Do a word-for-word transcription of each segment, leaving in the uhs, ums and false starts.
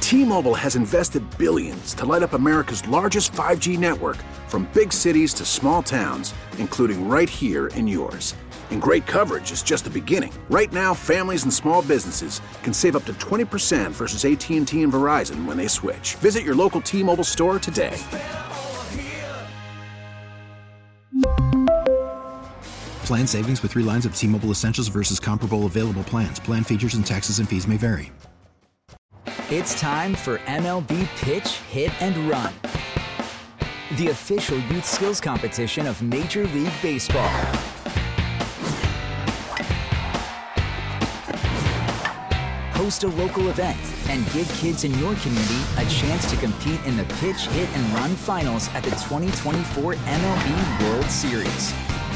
T-Mobile has invested billions to light up America's largest five G network, from big cities to small towns, including right here in yours. And great coverage is just the beginning. Right now, families and small businesses can save up to twenty percent versus A T and T and Verizon when they switch. Visit your local T-Mobile store today. Plan savings with three lines of T-Mobile Essentials versus comparable available plans. Plan features and taxes and fees may vary. It's time for M L B Pitch, Hit, and Run, the official youth skills competition of Major League Baseball. Host a local event and give kids in your community a chance to compete in the Pitch, Hit, and Run finals at the twenty twenty-four M L B World Series.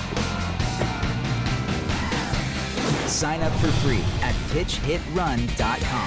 Sign up for free at pitch hit run dot com.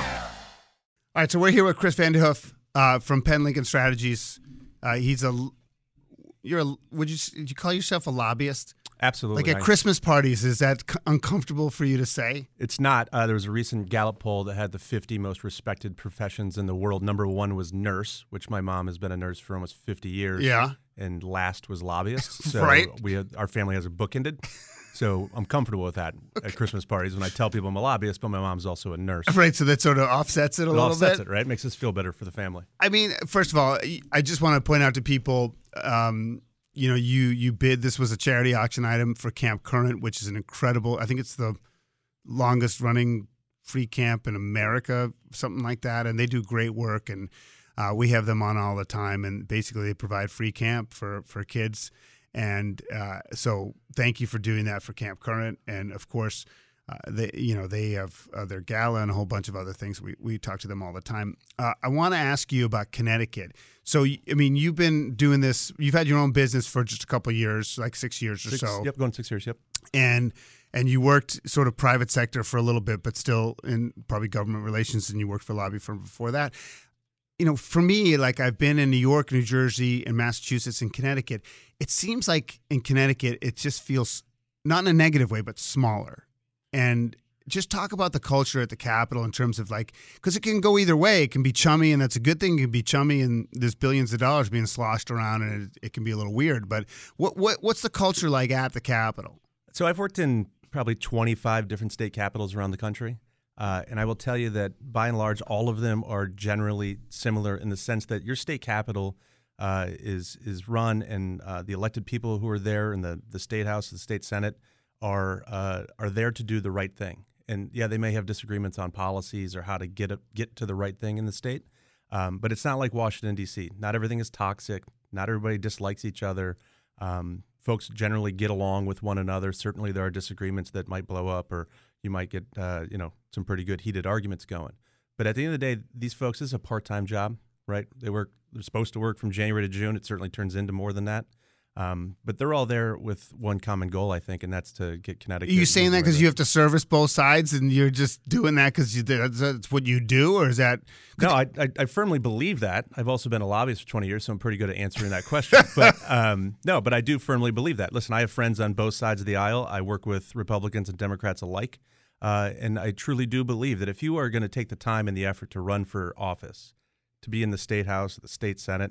All right, so we're here with Chris Vanderhoof uh, from Penn Lincoln Strategies. Uh, he's a you're a, would you would you call yourself a lobbyist? Absolutely. Like at Christmas parties, is that c- uncomfortable for you to say? It's not. Uh, there was a recent Gallup poll that had the fifty most respected professions in the world. Number one was nurse, which my mom has been a nurse for almost fifty years. Yeah. And last was lobbyist. So right. we had, our family has a bookended. So I'm comfortable with that at Christmas parties when I tell people I'm a lobbyist, but my mom's also a nurse. Right, so that sort of offsets it a it little offsets bit. it, right? Makes us feel better for the family. I mean, first of all, I just want to point out to people, um, you know, you you bid. This was a charity auction item for Camp Current, which is an incredible. I think it's the longest running free camp in America, something like that, and they do great work. And uh, we have them on all the time, and basically they provide free camp for for kids. And uh, so, thank you for doing that for Camp Current, and of course, uh, they you know they have uh, their gala and a whole bunch of other things. We we talk to them all the time. Uh, I want to ask you about Connecticut. So, I mean, you've been doing this. You've had your own business for just a couple of years, like six years or Six, so. Yep, going six years. Yep. And and you worked sort of private sector for a little bit, but still in probably government relations, and you worked for a lobby firm before that. You know, for me, like I've been in New York, New Jersey, and Massachusetts, and Connecticut. It seems like in Connecticut, it just feels not in a negative way, but smaller. And just talk about the culture at the Capitol in terms of like, because it can go either way. It can be chummy, and that's a good thing. It can be chummy, and there's billions of dollars being sloshed around, and it, it can be a little weird. But what what what's the culture like at the Capitol? So I've worked in probably twenty-five different state capitals around the country. Uh, and I will tell you that, by and large, all of them are generally similar in the sense that your state capital uh, is is run, and uh, the elected people who are there in the, the state house, the state senate, are uh, are there to do the right thing. And yeah, they may have disagreements on policies or how to get a, get to the right thing in the state, um, but it's not like Washington, D C. Not everything is toxic. Not everybody dislikes each other. Um, folks generally get along with one another. Certainly, there are disagreements that might blow up, or you might get, uh, you know, some pretty good heated arguments going. But at the end of the day, these folks, this is a part-time job, right? They work, they're supposed to work from January to June. It certainly turns into more than that. Um, but they're all there with one common goal, I think, and that's to get Connecticut. Are you saying that because you have to service both sides, and you're just doing that because that's, that's what you do, or is that? No, I, I I firmly believe that. I've also been a lobbyist for twenty years, so I'm pretty good at answering that question. But um, no, but I do firmly believe that. Listen, I have friends on both sides of the aisle. I work with Republicans and Democrats alike, uh, and I truly do believe that if you are going to take the time and the effort to run for office, to be in the state house, the state senate,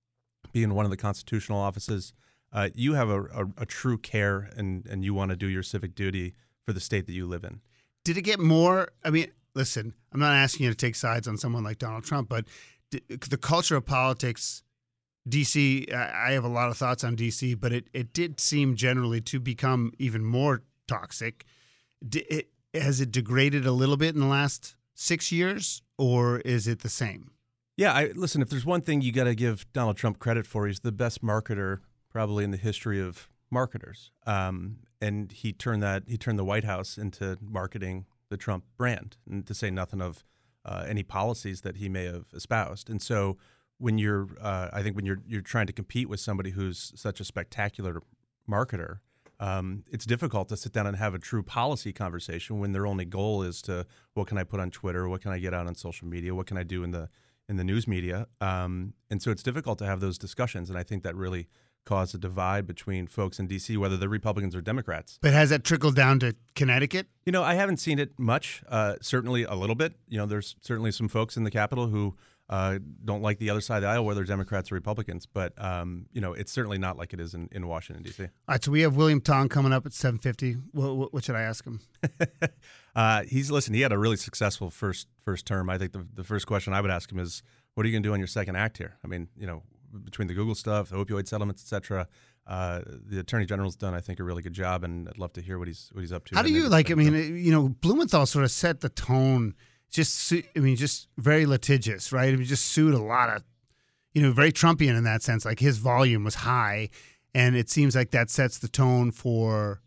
be in one of the constitutional offices, Uh, you have a, a, a true care, and, and you want to do your civic duty for the state that you live in. Did it get more? I mean, listen, I'm not asking you to take sides on someone like Donald Trump, but d- the culture of politics, D C, I have a lot of thoughts on D C, but it, it did seem generally to become even more toxic. D- it, has it degraded a little bit in the last six years, or is it the same? Yeah, I, listen, if there's one thing you got to give Donald Trump credit for, he's the best marketer probably in the history of marketers. Um, and he turned that he turned the White House into marketing the Trump brand, and to say nothing of uh, any policies that he may have espoused. And so when you're, uh, I think when you're you're trying to compete with somebody who's such a spectacular marketer, um, it's difficult to sit down and have a true policy conversation when their only goal is to, what can I put on Twitter? What can I get out on social media? What can I do in the in the news media? Um, and so it's difficult to have those discussions. And I think that really caused a divide between folks in D C, whether they're Republicans or Democrats. But has that trickled down to Connecticut? You know, I haven't seen it much, uh, certainly a little bit. You know, there's certainly some folks in the Capitol who uh, don't like the other side of the aisle, whether Democrats or Republicans. But um, you know, it's certainly not like it is in, in Washington D C. All right, so we have William Tong coming up at seven fifty. What, what should I ask him? uh, he's listen. He had a really successful first first term. I think the the first question I would ask him is, "What are you going to do on your second act here?" I mean, you know, between the Google stuff, the opioid settlements, et cetera. Uh, the Attorney General's done, I think, a really good job, and I'd love to hear what he's what he's up to. How do you like? I mean, you know, Blumenthal sort of set the tone. Just, I mean, just very litigious, right? I mean, just sued a lot of, you know, very Trumpian in that sense. Like his volume was high, and it seems like that sets the tone for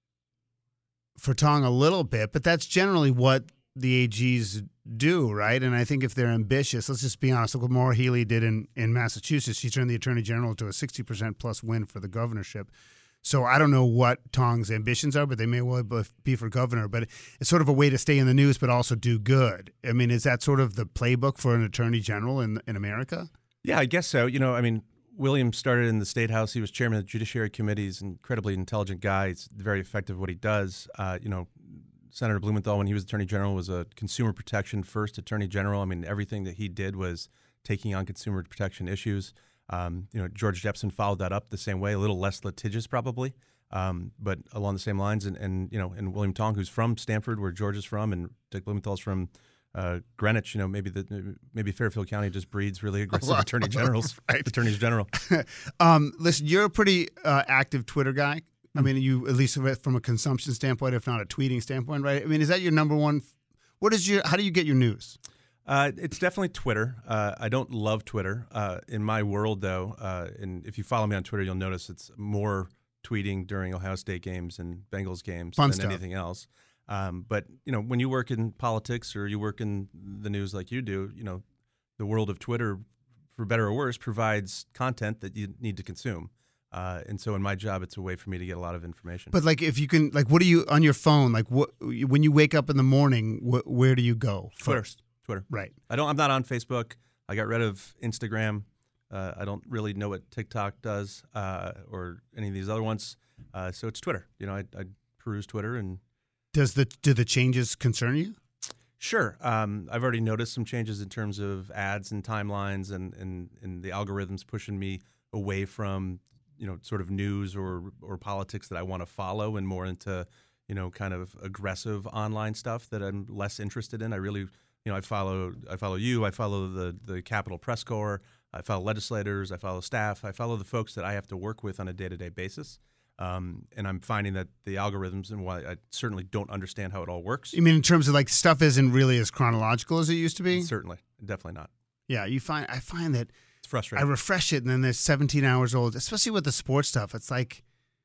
for Tong a little bit. But that's generally what the A Gs do, right? And I think if they're ambitious, let's just be honest, look what Maura Healey did in, in Massachusetts. She turned the Attorney General to a sixty percent plus win for the governorship. So I don't know what Tong's ambitions are, but they may well be for governor. But it's sort of a way to stay in the news but also do good. I mean, is that sort of the playbook for an Attorney General in in America? Yeah, I guess so. You know, I mean, William started in the State House. He was chairman of the Judiciary Committee. He's an incredibly intelligent guy. He's very effective at what he does. Uh, you know, Senator Blumenthal, when he was Attorney General, was a consumer protection first Attorney General. I mean, everything that he did was taking on consumer protection issues. Um, you know, George Jepsen followed that up the same way, a little less litigious probably, um, but along the same lines. And, and you know, and William Tong, who's from Stamford, where George is from, and Dick Blumenthal's from uh, Greenwich. You know, maybe the maybe Fairfield County just breeds really aggressive well, attorney generals, right. attorneys general. um, listen, you're a pretty uh, active Twitter guy. I mean, you at least from a consumption standpoint, if not a tweeting standpoint, right? I mean, is that your number one? What is your? How do you get your news? Uh, it's definitely Twitter. Uh, I don't love Twitter. Uh, in my world, though, uh, and if you follow me on Twitter, you'll notice it's more tweeting during Ohio State games and Bengals games Fun than stuff. anything else. Um, but you know, when you work in politics or you work in the news like you do, you know, the world of Twitter, for better or worse, provides content that you need to consume. Uh, and so in my job, it's a way for me to get a lot of information. But like, if you can, like, what do you on your phone? Like, what when you wake up in the morning, wh- where do you go Twitter. first? Twitter. Right. I don't. I'm not on Facebook. I got rid of Instagram. Uh, I don't really know what TikTok does uh, or any of these other ones. Uh, so it's Twitter. You know, I, I peruse Twitter and. Does the do the changes concern you? Sure. Um, I've already noticed some changes in terms of ads and timelines and, and, and the algorithms pushing me away from, you know, sort of news or or politics that I want to follow and more into, you know, kind of aggressive online stuff that I'm less interested in. I really, you know, I follow I follow you. I follow the the Capitol Press Corps. I follow legislators. I follow staff. I follow the folks that I have to work with on a day-to-day basis. Um, and I'm finding that the algorithms and why I certainly don't understand how it all works. You mean in terms of like stuff isn't really as chronological as it used to be? Certainly, definitely not. Yeah, you find I find that it's frustrating. I refresh it and then there's seventeen hours old, especially with the sports stuff. It's like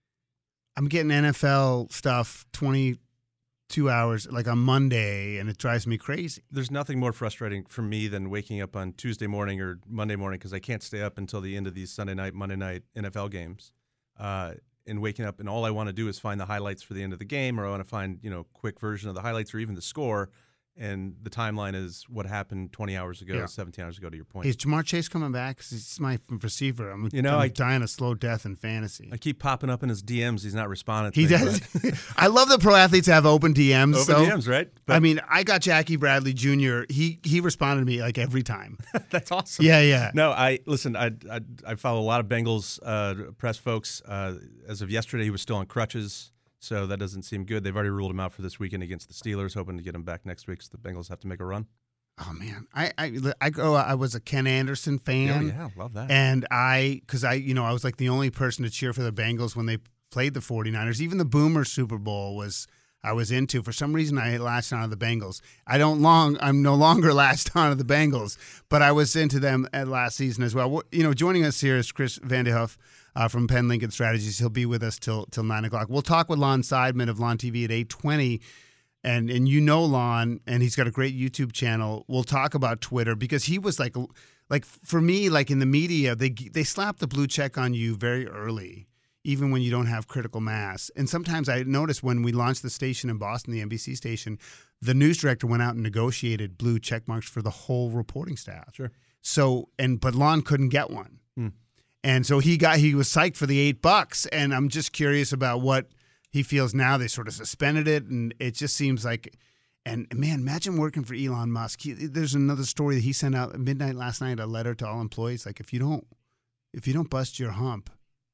I'm getting N F L stuff twenty-two hours like on Monday, and it drives me crazy. There's nothing more frustrating for me than waking up on Tuesday morning or Monday morning because I can't stay up until the end of these Sunday night, Monday night N F L games. Uh, and waking up and all I want to do is find the highlights for the end of the game, or I want to find, you know, quick version of the highlights or even the score. And the timeline is what happened twenty hours ago, yeah. seventeen hours ago, to your point. Is Jamar Chase coming back? Because he's my receiver. I'm, you know, I'm I, dying a slow death in fantasy. I keep popping up in his D Ms. He's not responding to He me, does. I love that pro athletes have open D Ms. Open so, D Ms, right? But, I mean, I got Jackie Bradley Junior He he responded to me like every time. That's awesome. Yeah, yeah. No, I listen. I I, I follow a lot of Bengals uh, press folks. Uh, as of yesterday, he was still on crutches. So that doesn't seem good. They've already ruled him out for this weekend against the Steelers, hoping to get him back next week so the Bengals have to make a run. Oh, man. I I, I, go, I was a Ken Anderson fan. Oh, yeah, love that. And I, because I, you know, I was like the only person to cheer for the Bengals when they played the forty-niners. Even the Boomer Super Bowl was, I was into. For some reason, I latched on to the Bengals. I don't long, I'm no longer latched on to the Bengals, but I was into them at last season as well. You know, joining us here is Chris Van de Hoof. Uh, from Penn Lincoln Strategies. He'll be with us till till nine o'clock. We'll talk with Lon Seidman of Lon T V at eight twenty, and and you know Lon, and he's got a great YouTube channel. We'll talk about Twitter because he was like, like for me, like in the media, they they slap the blue check on you very early, even when you don't have critical mass. And sometimes I noticed when we launched the station in Boston, the N B C station, the news director went out and negotiated blue check marks for the whole reporting staff. Sure. So and but Lon couldn't get one. Hmm. And so he got he was psyched for the eight bucks, and I'm just curious about what he feels now. They sort of suspended it, and it just seems like And man, imagine working for Elon Musk. He, there's another story that he sent out at midnight last night, a letter to all employees. Like, if you don't, if you don't bust your hump,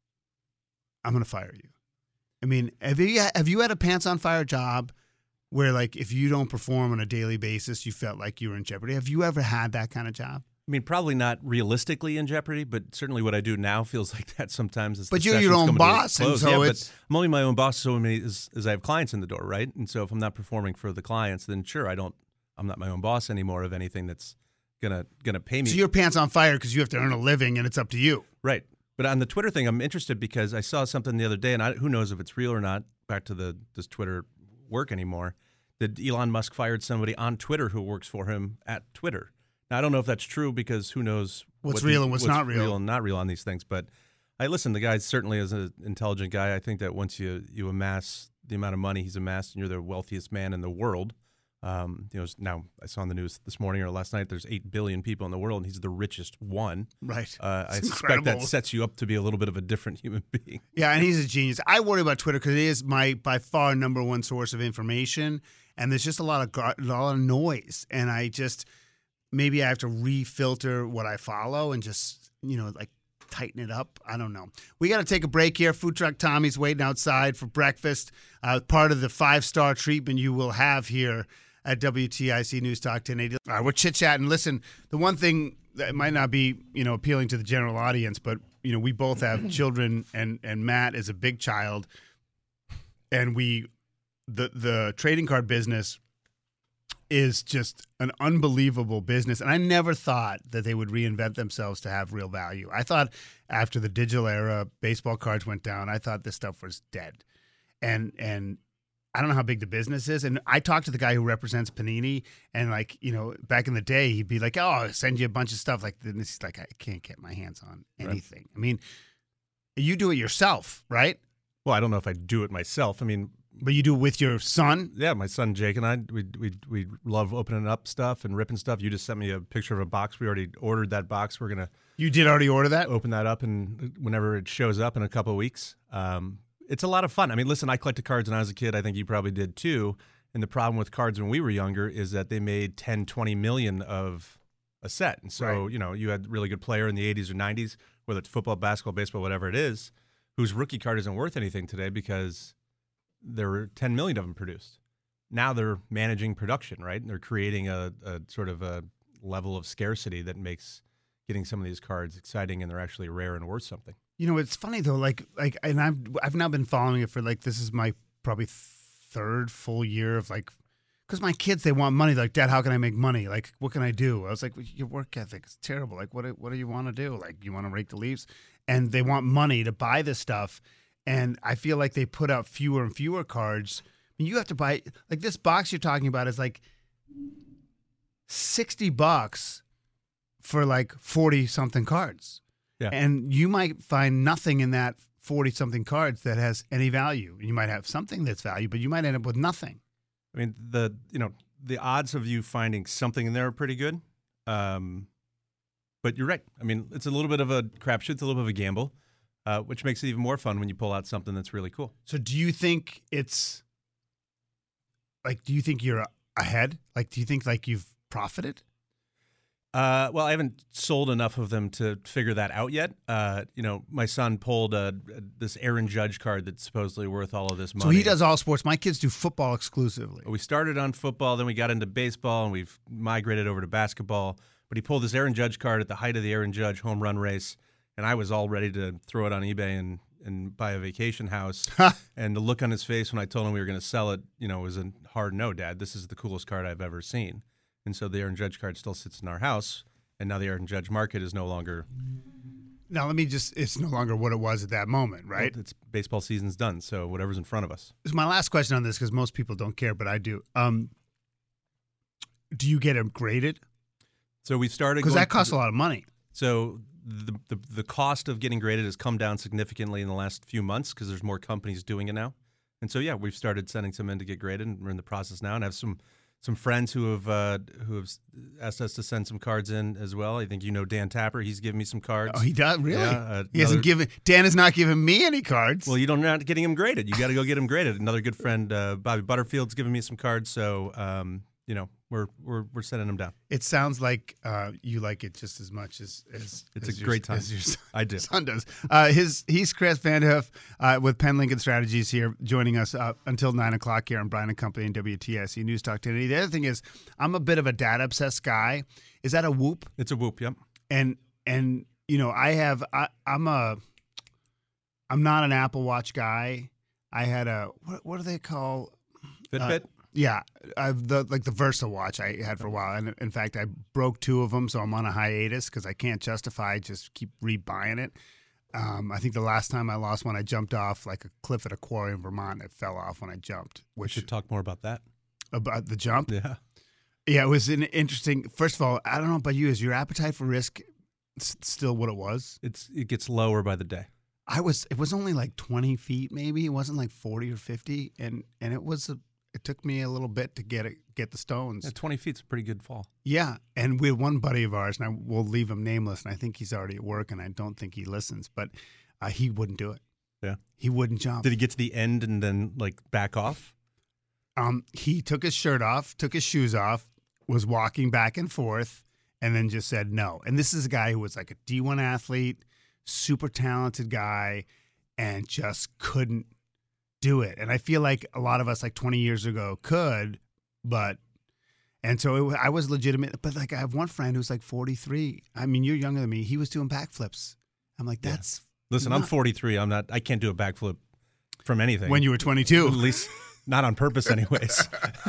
I'm going to fire you. I mean, have you, have you had a pants on fire job where, like, if you don't perform on a daily basis, you felt like you were in jeopardy? Have you ever had that kind of job? I mean, probably not realistically in jeopardy, but certainly what I do now feels like that sometimes. As but the you're your own boss, and so yeah, it's. But I'm only my own boss, so many as, as I have clients in the door, right? And so if I'm not performing for the clients, then sure, I don't. I'm not my own boss anymore of anything that's gonna gonna pay me. So your pants on fire because you have to earn a living, and it's up to you, right? But on the Twitter thing, I'm interested because I saw something the other day, and I, who knows if it's real or not. Back to the does Twitter work anymore? That Elon Musk fired somebody on Twitter who works for him at Twitter. Now, I don't know if that's true because who knows what's what real he, and what's, what's not real. real and not real on these things. But I listen, the guy certainly is an intelligent guy. I think that once you, you amass the amount of money he's amassed and you're the wealthiest man in the world, um, you know, now I saw on the news this morning or last night, there's eight billion people in the world and he's the richest one. Right. Uh, I It's suspect incredible. that sets you up to be a little bit of a different human being. Yeah, and he's a genius. I worry about Twitter because it is my by far number one source of information, and there's just a lot of gar- a lot of noise, and I just maybe I have to refilter what I follow and just you know like tighten it up. I don't know. We got to take a break here. Food truck Tommy's waiting outside for breakfast. Uh, part of the five star treatment you will have here at W T I C News Talk ten eighty. All right, we're chit chatting. Listen, the one thing that might not be you know appealing to the general audience, but you know we both have children, and and Matt is a big child, and we the the trading card business is just an unbelievable business, and I never thought that they would reinvent themselves to have real value. I thought after the digital era, baseball cards went down. I thought this stuff was dead, and and I don't know how big the business is. And I talked to the guy who represents Panini, and like you know, back in the day, he'd be like, "Oh, I'll send you a bunch of stuff." Like this is like I can't get my hands on anything. Right. I mean, you do it yourself, right? Well, I don't know if I do it myself. I mean. But you do it with your son? Yeah, my son Jake and I, we we we love opening up stuff and ripping stuff. You just sent me a picture of a box. We already ordered that box. We're gonna. You did already order that? Open that up, and whenever it shows up in a couple of weeks, um, it's a lot of fun. I mean, listen, I collected cards when I was a kid. I think you probably did too. And the problem with cards when we were younger is that they made ten, twenty million of a set. And so, right. you know, you had a really good player in the eighties or nineties, whether it's football, basketball, baseball, whatever it is, whose rookie card isn't worth anything today because there were ten million of them produced. Now they're managing production, right? And they're creating a, a sort of a level of scarcity that makes getting some of these cards exciting, and they're actually rare and worth something. You know, it's funny though, like, like, and I've, I've now been following it for like, this is my probably third full year of like, because my kids, they want money. They're like, Dad, how can I make money? Like, what can I do? I was like, well, your work ethic is terrible. Like, what, what do you want to do? Like, you want to rake the leaves? And they want money to buy this stuff. And I feel like they put out fewer and fewer cards. I mean, you have to buy, like this box you're talking about is like sixty bucks for like forty something cards. Yeah. And you might find nothing in that forty something cards that has any value. You might have something that's value, but you might end up with nothing. I mean, the, you know, the odds of you finding something in there are pretty good. Um, but you're right. I mean, it's a little bit of a crapshoot. It's a little bit of a gamble. Uh, which makes it even more fun when you pull out something that's really cool. So do you think it's, like, do you think you're ahead? Like, do you think, like, you've profited? Uh, well, I haven't sold enough of them to figure that out yet. Uh, you know, my son pulled a, a, this Aaron Judge card that's supposedly worth all of this money. So he does all sports. My kids do football exclusively. We started on football, then we got into baseball, and we've migrated over to basketball. But he pulled this Aaron Judge card at the height of the Aaron Judge home run race. And I was all ready to throw it on eBay and, and buy a vacation house. And the look on his face when I told him we were going to sell it, you know, was a hard no, Dad. This is the coolest card I've ever seen. And so the Aaron Judge card still sits in our house. And now the Aaron Judge market is no longer. Now, let me just, it's no longer what it was at that moment, right? Well, it's baseball season's done. So whatever's in front of us. This is my last question on this because most people don't care, but I do. Um, do you get them graded? So we started. Because that costs a lot of money. So The, the the cost of getting graded has come down significantly in the last few months because there's more companies doing it now. And so, yeah, we've started sending some in to get graded, and we're in the process now and have some some friends who have uh, who have asked us to send some cards in as well. I think you know Dan Tapper. He's given me some cards. Oh, he does? Really? Yeah, uh, he hasn't another- given, Dan has not given me any cards. Well, you don't not getting them graded. You got to go get them graded. Another good friend, uh, Bobby Butterfield's given me some cards. So, um, you know, we're we're we're sending them down. It sounds like uh, you like it just as much as, as It's as a your, great time. as your son, I do. son does. Uh, his he's Chris Vanderhoof uh, with Penn Lincoln Strategies here, joining us uh, until nine o'clock here on Brian and Company and W T S C News Talk today. The other thing is, I'm a bit of a data obsessed guy. Is that a Whoop? It's a Whoop. Yep. And and you know, I have I, I'm a I'm not an Apple Watch guy. I had a what what do they call Fitbit. Uh, Yeah, I've the like the Versa watch I had for a while, and in fact I broke two of them, so I'm on a hiatus because I can't justify just keep rebuying it. Um, I think the last time I lost one, I jumped off like a cliff at a quarry in Vermont. It fell off when I jumped. we Which should talk more about that. about the jump? Yeah. Yeah, it was an interesting. First of all, I don't know about you. Is your appetite for risk s- still what it was? It's it gets lower by the day. I was. It was only like twenty feet, maybe. It wasn't like forty or fifty, and and it was a. It took me a little bit to get it, get the stones. Yeah, twenty feet's a pretty good fall. Yeah, and we had one buddy of ours, and I will leave him nameless, and I think he's already at work, and I don't think he listens, but uh, he wouldn't do it. Yeah. He wouldn't jump. Did he get to the end and then like back off? Um, he took his shirt off, took his shoes off, was walking back and forth, and then just said no. And this is a guy who was like a D one athlete, super talented guy, and just couldn't do it. And I feel like a lot of us like twenty years ago could, but and so it, I was legitimate. But like I have one friend who's like forty-three. I mean, you're younger than me. He was doing backflips. I'm like, Yeah. that's Listen, I'm not- forty-three. I'm not. I can't do a backflip from anything. when you were at twenty-two. least not on purpose, anyways.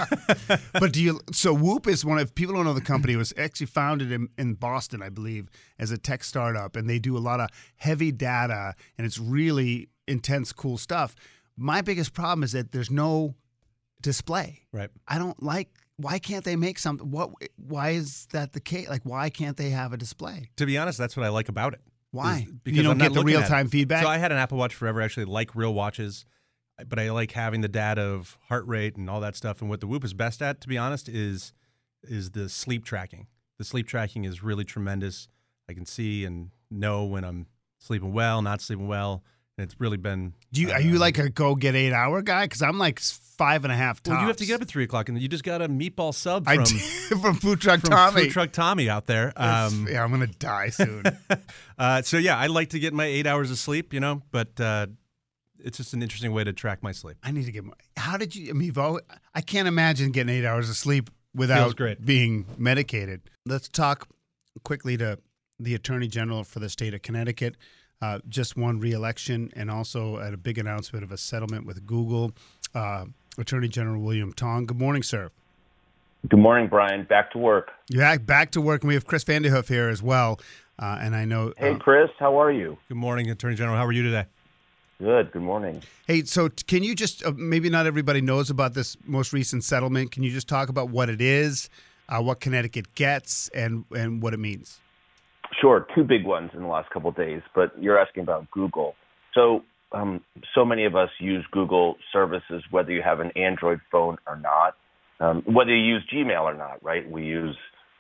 But do you? So Whoop is one of people don't know the company. It was actually founded in, in Boston, I believe, as a tech startup, and they do a lot of heavy data, and it's really intense, cool stuff. My biggest problem is that there's no display. Right. I don't like. Why can't they make something? What? Why is that the case? Like, why can't they have a display? To be honest, that's what I like about it. Why? is Because You don't I'm not get the looking at real time it. feedback. So I had an Apple Watch forever. I actually like real watches, but I like having the data of heart rate and all that stuff. And what the Whoop is best at, to be honest, is is the sleep tracking. The sleep tracking is really tremendous. I can see and know when I'm sleeping well, not sleeping well. And it's really been. Do you? uh, Are you like a go get eight hour guy? Because I'm like five and a half tops. Well, you have to get up at three o'clock, and you just got a meatball sub I from did, from Food Truck from Tommy. Food Truck Tommy out there. Um, yeah, I'm gonna die soon. uh, so yeah, I like to get my eight hours of sleep, you know, but uh, it's just an interesting way to track my sleep. I need to get more. How did you? I mean, you've always, I can't imagine getting eight hours of sleep without great. being medicated. Let's talk quickly to the Attorney General for the state of Connecticut. Uh, just won re-election, and also at a big announcement of a settlement with Google. Uh, Attorney General William Tong. Good morning, sir. Good morning, Brian. Back to work. Yeah, back to work, and we have Chris Vanderhoof here as well. Uh, and I know. Hey, uh, Chris, how are you? Good morning, Attorney General. How are you today? Good. Good morning. Hey, so t- can you just uh, maybe not everybody knows about this most recent settlement? Can you just talk about what it is, uh, what Connecticut gets, and and what it means? Sure. Two big ones in the last couple of days, but you're asking about Google. So, um, so many of us use Google services, whether you have an Android phone or not, um, whether you use Gmail or not, right? We use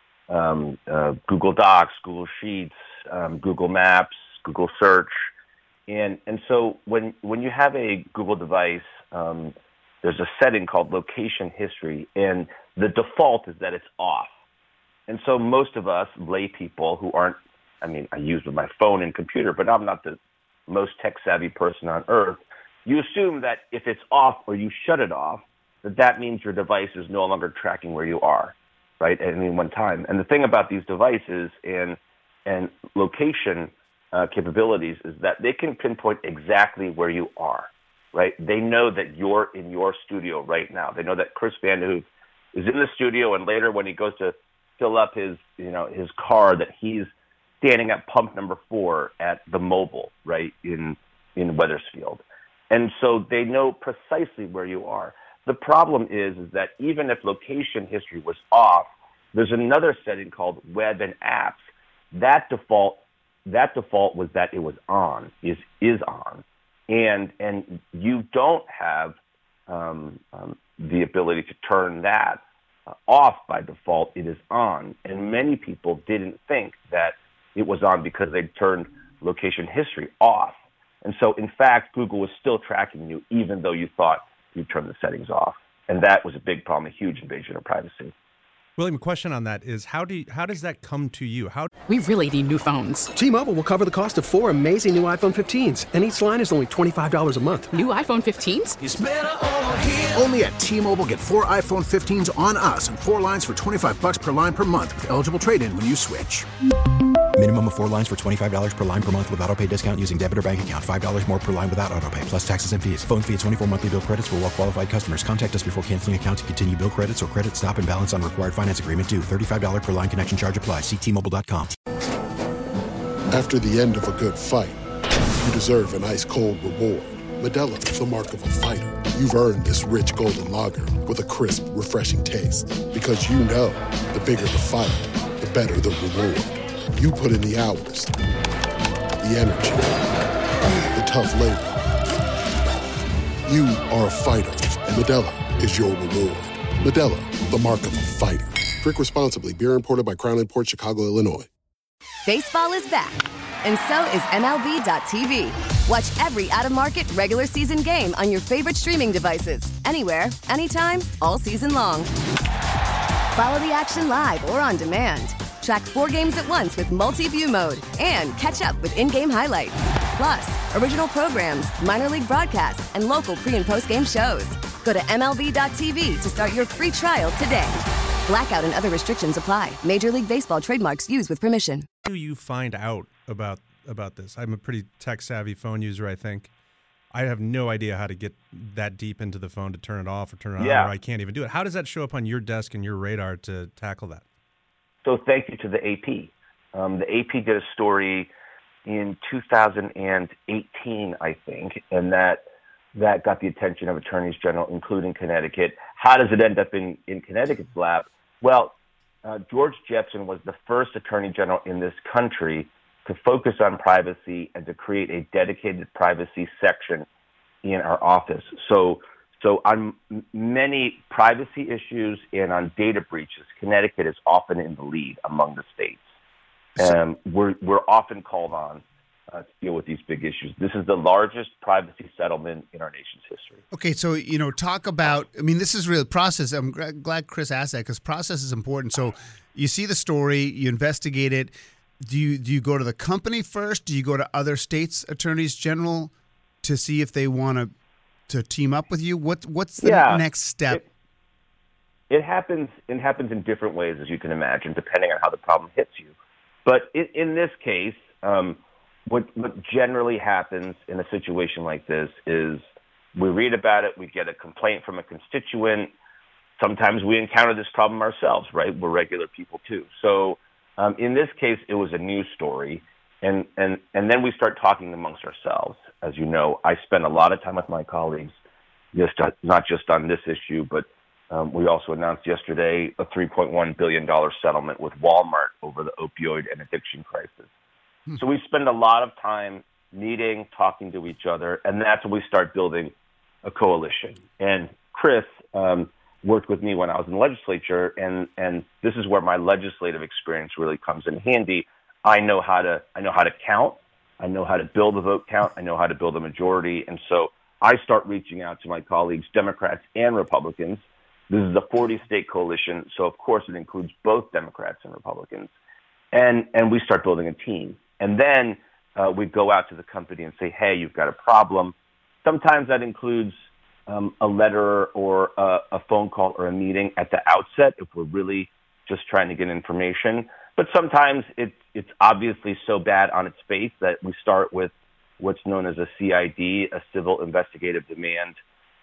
um, uh, Google Docs, Google Sheets, um, Google Maps, Google Search. And and so when when you have a Google device, um, there's a setting called location history, and the default is that it's off. And so most of us lay people who aren't, I mean, I use my phone and computer, but I'm not the most tech savvy person on earth. You assume that if it's off or you shut it off, that that means your device is no longer tracking where you are, right, at any one time. And the thing about these devices and and location uh, capabilities is that they can pinpoint exactly where you are, right? They know that you're in your studio right now. They know that Chris Vanderhoof is in the studio, and later when he goes to fill up his, you know, his car, that he's standing at pump number four at the Mobile, right, in in Wethersfield. And so they know precisely where you are. The problem is, is that even if location history was off, there's another setting called web and apps. That default, that default was that it was on, is is on. And and you don't have um, um, the ability to turn that uh, off by default, it is on. And many people didn't think that it was on because they'd turned location history off. And so, in fact, Google was still tracking you even though you thought you turned the settings off. And that was a big problem, a huge invasion of privacy. William, a question on that is how do you, how does that come to you? How We really need new phones. T-Mobile will cover the cost of four amazing new iPhone fifteens, and each line is only twenty-five dollars a month. New iPhone fifteens? It's better over here. Only at T-Mobile, get four iPhone fifteens on us and four lines for twenty-five bucks per line per month with eligible trade-in when you switch. Minimum of four lines for twenty-five dollars per line per month with autopay discount using debit or bank account. five dollars more per line without autopay, plus taxes and fees. Phone fee at twenty-four monthly bill credits for well-qualified customers. Contact us before canceling account to continue bill credits or credit stop and balance on required finance agreement due. thirty-five dollars per line connection charge applies. See T Mobile dot com. After the end of a good fight, you deserve an ice-cold reward. Modelo is the mark of a fighter. You've earned this rich golden lager with a crisp, refreshing taste. Because you know, the bigger the fight, the better the reward. You put in the hours, the energy, the tough labor. You are a fighter, and Modelo is your reward. Modelo, the mark of a fighter. Drink responsibly. Beer imported by Crown Imports, Chicago, Illinois. Baseball is back, and so is M L B dot T V. Watch every out-of-market regular season game on your favorite streaming devices, anywhere, anytime, all season long. Follow the action live or on demand. Track four games at once with multi-view mode and catch up with in-game highlights. Plus, original programs, minor league broadcasts, and local pre- and post-game shows. Go to M L B dot T V to start your free trial today. Blackout and other restrictions apply. Major League Baseball trademarks used with permission. do you find out about about this? I'm a pretty tech-savvy phone user, I think. I have no idea how to get that deep into the phone to turn it off or turn it yeah. on, or I can't even do it. How does that show up on your desk and your radar to tackle that? So thank you to the A P. Um, the A P did a story in two thousand eighteen, I think, and that that got the attention of attorneys general, including Connecticut. How does it end up in, in Connecticut's lap? Well, uh, George Jetson was the first attorney general in this country to focus on privacy and to create a dedicated privacy section in our office. So, so on many privacy issues and on data breaches, Connecticut is often in the lead among the states. Um, we're, we're often called on uh, to deal with these big issues. This is the largest privacy settlement in our nation's history. Okay, so, you know, talk about, I mean, this is real process. I'm g- glad Chris asked that because process is important. So you see the story, you investigate it. Do you do you go to the company first? Do you go to other states' attorneys general to see if they want to to team up with you? What what's the yeah, next step? It, it happens. It happens in different ways, as you can imagine, depending on how the problem hits you. But in, in this case, um, what what generally happens in a situation like this is we read about it, we get a complaint from a constituent. Sometimes we encounter this problem ourselves, right? We're regular people too. So. Um, in this case, it was a news story, and, and, and then we start talking amongst ourselves. As you know, I spend a lot of time with my colleagues, just not just on this issue, but um, we also announced yesterday a three point one billion dollars settlement with Walmart over the opioid and addiction crisis. Hmm. So we spend a lot of time meeting, talking to each other, and that's when we start building a coalition. And Chris um, worked with me when I was in the legislature, and, and this is where my legislative experience really comes in handy. I know how to I know how to count. I know how to build a vote count. I know how to build a majority. And so I start reaching out to my colleagues, Democrats and Republicans. This is a forty-state coalition, so of course it includes both Democrats and Republicans. And and we start building a team. And then uh, we go out to the company and say, hey, you've got a problem. Sometimes that includes Um, a letter or a, a phone call or a meeting at the outset if we're really just trying to get information. But sometimes it's, it's obviously so bad on its face that we start with what's known as a C I D, a civil investigative demand,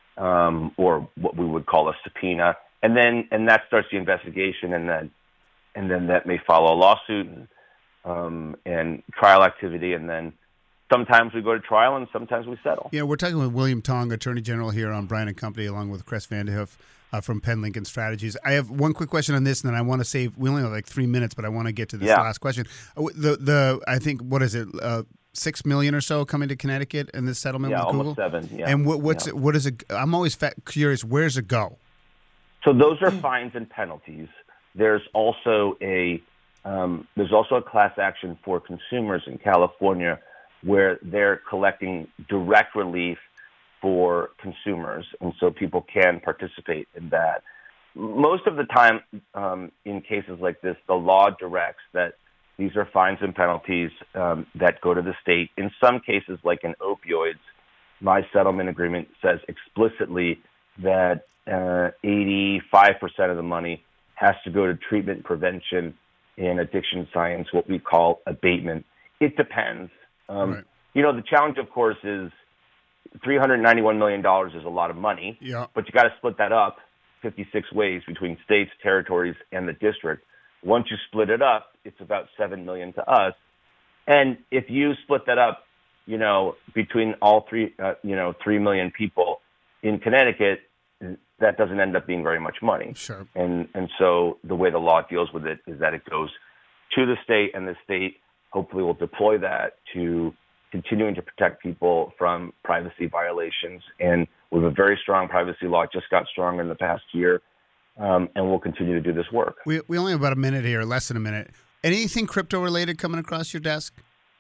um, or what we would call a subpoena. And then and that starts the investigation, and then and then that may follow a lawsuit and, um, and trial activity, and then sometimes we go to trial and sometimes we settle. Yeah, we're talking with William Tong, Attorney General here on Bryan and Company, along with Chris Vanderhoof uh, from Penn Lincoln Strategies. I have one quick question on this, and then I want to save, we only have like three minutes, but I want to get to this yeah. last question. Uh, the, the I think, what is it, uh, six million or so coming to Connecticut in this settlement yeah, with Google? almost seven, yeah. And what, what's yeah. what is it, I'm always fa- curious, where's it go? So those are fines and penalties. There's also a um, there's also a class action for consumers in California where they're collecting direct relief for consumers, and so people can participate in that. Most of the time, um, in cases like this, the law directs that these are fines and penalties um, that go to the state. In some cases, like in opioids, my settlement agreement says explicitly that uh, eighty-five percent of the money has to go to treatment, prevention, and addiction science, what we call abatement. It depends. Um, right. You know, the challenge, of course, is three hundred ninety-one million dollars is a lot of money, yeah. but you got to split that up fifty-six ways between states, territories, and the district. Once you split it up, it's about seven million dollars to us. And if you split that up, you know, between all three, uh, you know, three million people in Connecticut, that doesn't end up being very much money. Sure. And and so the way the law deals with it is that it goes to the state, and the state hopefully will deploy that to continuing to protect people from privacy violations. And we have a very strong privacy law. It just got stronger in the past year, um, and we'll continue to do this work. We we only have about a minute here, less than a minute. Anything crypto-related coming across your desk?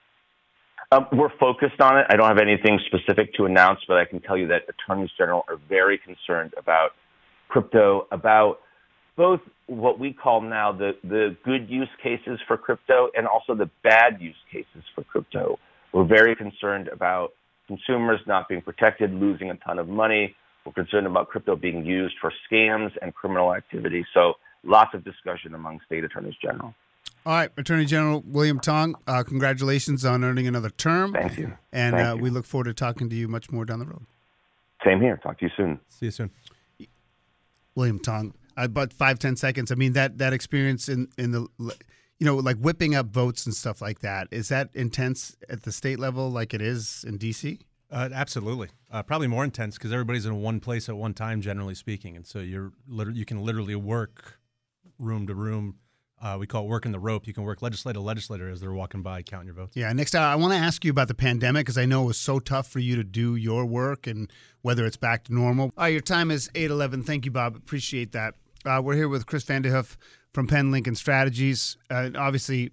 Um, we're focused on it. I don't have anything specific to announce, but I can tell you that attorneys general are very concerned about crypto, about both what we call now the, the good use cases for crypto and also the bad use cases for crypto. We're very concerned about consumers not being protected, losing a ton of money. We're concerned about crypto being used for scams and criminal activity. So lots of discussion among state attorneys general. All right, Attorney General William Tong, uh, congratulations on earning another term. Thank you. And Thank uh, you. we look forward to talking to you much more down the road. Same here. Talk to you soon. See you soon. William Tong, uh, about five, ten seconds. I mean, that that experience in, in the, you know, like whipping up votes and stuff like that, is that intense at the state level like it is in D C? Uh, absolutely. Uh, probably more intense because everybody's in one place at one time, generally speaking. And so you're liter- you can literally work room to room. Uh, we call it working the rope. You can work legislator to legislator as they're walking by counting your votes. Yeah. Next, I want to ask you about the pandemic because I know it was so tough for you to do your work and whether it's back to normal. All right, your time is eight eleven. Thank you, Bob. Appreciate that. Uh, we're here with Chris Vanderhoof from Penn Lincoln Strategies. Uh, obviously,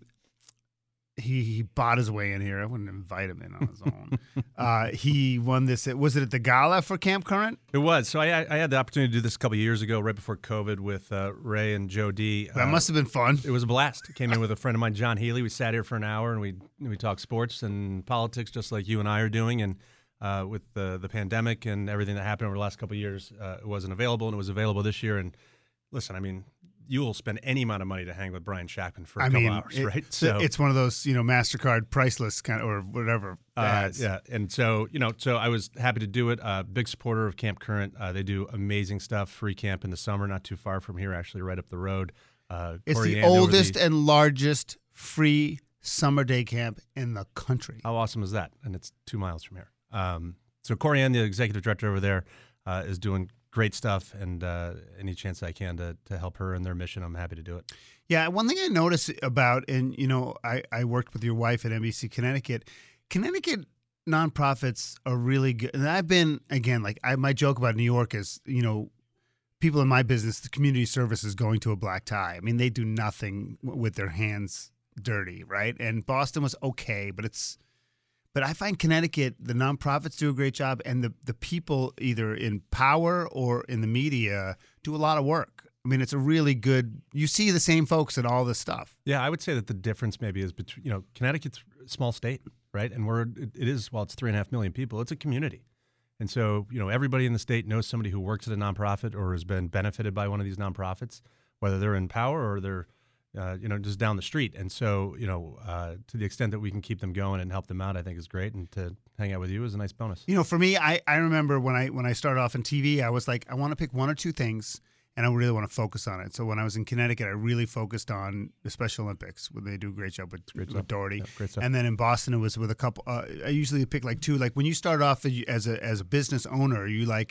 he he bought his way in here. I wouldn't invite him in on his own. uh, he won this. Was it at the gala for Camp Current? It was. So I, I had the opportunity to do this a couple of years ago, right before COVID, with uh, Ray and Joe D. That uh, must have been fun. It was a blast. Came in with a friend of mine, John Healy. We sat here for an hour and we we talked sports and politics, just like you and I are doing. And uh, with the the pandemic and everything that happened over the last couple of years, uh, it wasn't available, and it was available this year. And listen, I mean, you will spend any amount of money to hang with Brian Shackman for a I couple mean, hours, it, right? So it's one of those, you know, MasterCard priceless kind of, or whatever. Uh, yeah, and so you know, so I was happy to do it. Uh, big supporter of Camp Current. Uh, they do amazing stuff. Free camp in the summer, not too far from here, actually, right up the road. Uh, it's Corey the Andover, oldest the, and largest free summer day camp in the country. How awesome is that? And it's two miles from here. Um, so Corey Ann, the executive director over there, uh, is doing great stuff, and uh, any chance I can to to help her in their mission, I'm happy to do it. Yeah, one thing I noticed about, and you know, I, I worked with your wife at N B C Connecticut. Connecticut nonprofits are really good, and I've been again like I my joke about New York is, you know, people in my business, the community service is going to a black tie. I mean, they do nothing with their hands dirty, right? And Boston was okay, but it's. But I find Connecticut, the nonprofits do a great job, and the, the people either in power or in the media do a lot of work. I mean, it's a really good – you see the same folks in all this stuff. Yeah, I would say that the difference maybe is between – you know, Connecticut's a small state, right? And we're it, it is – while it's three and a half million people, it's a community. And so, you know, everybody in the state knows somebody who works at a nonprofit or has been benefited by one of these nonprofits, whether they're in power or they're – Uh, you know, just down the street. And so, you know, uh, to the extent that we can keep them going and help them out, I think is great. And to hang out with you is a nice bonus. You know, for me, I, I remember when I when I started off in T V, I was like, I want to pick one or two things, and I really want to focus on it. So when I was in Connecticut, I really focused on the Special Olympics, where they do a great job with, great with stuff. Doherty. Yeah, great stuff. And then in Boston, it was with a couple. Uh, I usually pick like two. Like when you start off as a as a business owner, you like,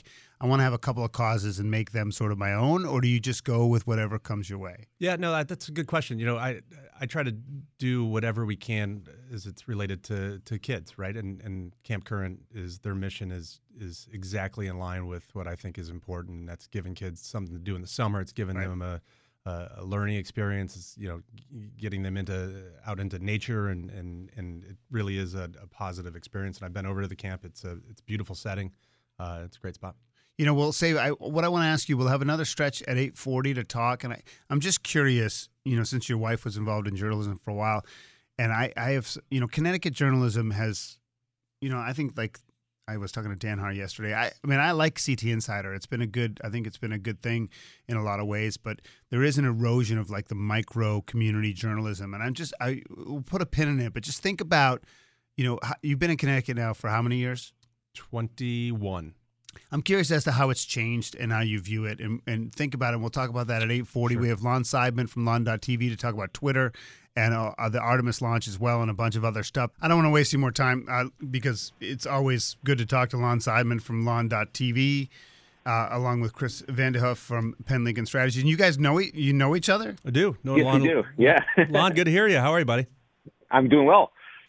I want to have a couple of causes and make them sort of my own, or do you just go with whatever comes your way? Yeah, no, that, that's a good question. You know, I I try to do whatever we can as it's related to, to kids, right? And and Camp Current is their mission is is exactly in line with what I think is important. And that's giving kids something to do in the summer. It's giving right. them a, a a learning experience. It's, you know, getting them into out into nature, and and and it really is a, a positive experience. And I've been over to the camp. It's a it's a beautiful setting. Uh, it's a great spot. You know, we'll say I, what I want to ask you. We'll have another stretch at eight forty to talk, and I, I'm just curious. You know, since your wife was involved in journalism for a while, and I, I have, you know, Connecticut journalism has, you know, I think like I was talking to Dan Haar yesterday. I, I mean, I like C T Insider. It's been a good. I think it's been a good thing in a lot of ways, but there is an erosion of like the micro community journalism, and I'm just I will put a pin in it. But just think about, you know, how, you've been in Connecticut now for how many years? twenty-one. I'm curious as to how it's changed and how you view it, and, and think about it. And we'll talk about that at eight forty. Sure. We have Lon Seidman from Lon dot T V to talk about Twitter and uh, the Artemis launch as well, and a bunch of other stuff. I don't want to waste any more time uh, because it's always good to talk to Lon Seidman from Lon dot T V, uh, along with Chris Vanderhoof from Penn Lincoln Strategy. And you guys know you know each other? I do. Know yes, Lon, we do. Yeah. Lon, good to hear you. How are you, buddy? I'm doing well.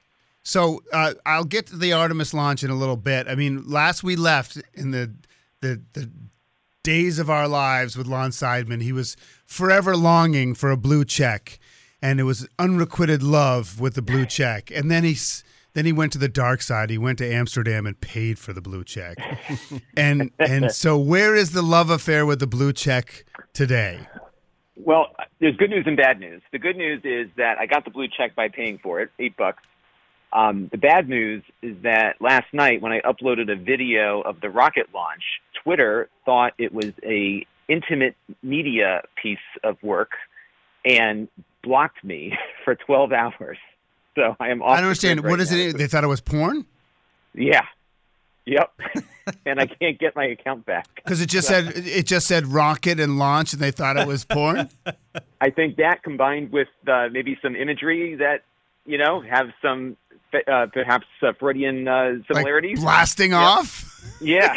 So uh, I'll get to the Artemis launch in a little bit. I mean, last we left in the the the days of our lives with Lon Seidman, he was forever longing for a blue check, and it was unrequited love with the blue check. And then he's then he went to the dark side. He went to Amsterdam and paid for the blue check. and and so where is the love affair with the blue check today? Well, there's good news and bad news. The good news is that I got the blue check by paying for it, eight bucks. Um, the bad news is that last night when I uploaded a video of the rocket launch, Twitter thought it was a intimate media piece of work and blocked me for twelve hours. So I am off. I don't understand. Right what is now. it? They thought it was porn? Yeah. Yep. And I can't get my account back. Because it just said it just said rocket and launch, and they thought it was porn? I think that combined with uh, maybe some imagery that, you know, have some Uh, perhaps uh, Freudian uh, similarities. Like blasting yep. off? Yeah.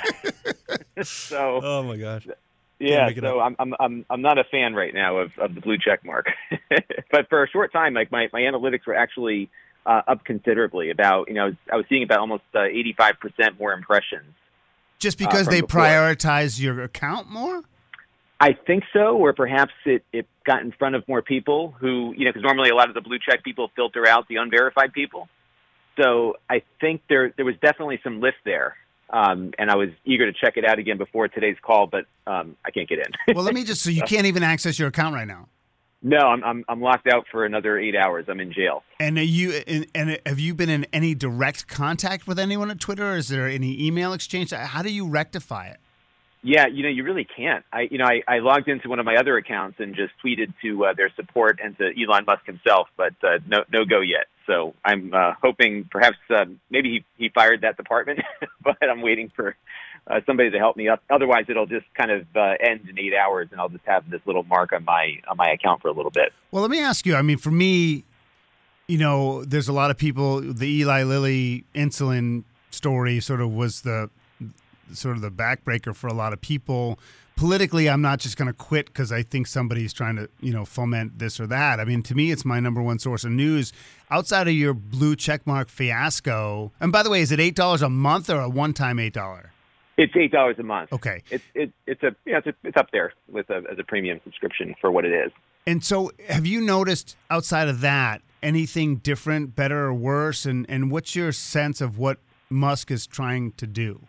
So. Oh my gosh. Yeah. So I'm I'm I'm I'm not a fan right now of, of the blue check mark. But for a short time, like my, my analytics were actually uh, up considerably. About you know I was seeing about almost uh, eighty-five percent more impressions. Just because uh, they before. prioritize your account more? I think so, or perhaps it, it got in front of more people who you know because normally a lot of the blue check people filter out the unverified people. So I think there there was definitely some lift there, um, and I was eager to check it out again before today's call, but um, I can't get in. Well, let me just so you can't even access your account right now. No, I'm I'm I'm locked out for another eight hours. I'm in jail. And are you and, and have you been in any direct contact with anyone at Twitter? Is there any email exchange? How do you rectify it? Yeah, you know, you really can't. I, you know, I, I logged into one of my other accounts and just tweeted to uh, their support and to Elon Musk himself, but uh, no, no go yet. So I'm uh, hoping perhaps uh, maybe he, he fired that department, but I'm waiting for uh, somebody to help me up. Otherwise, it'll just kind of uh, end in eight hours, and I'll just have this little mark on my on my account for a little bit. Well, let me ask you. I mean, for me, you know, there's a lot of people. The Eli Lilly insulin story sort of was the sort of the backbreaker for a lot of people. Politically, I'm not just going to quit because I think somebody's trying to, you know, foment this or that. I mean, to me, it's my number one source of news. Outside of your blue checkmark fiasco, and by the way, is it eight dollars a month or a one-time eight dollars? It's eight dollars a month. Okay. It's it, it's a yeah, it's, a, it's up there with a, as a premium subscription for what it is. And so, have you noticed outside of that anything different, better or worse? And and what's your sense of what Musk is trying to do?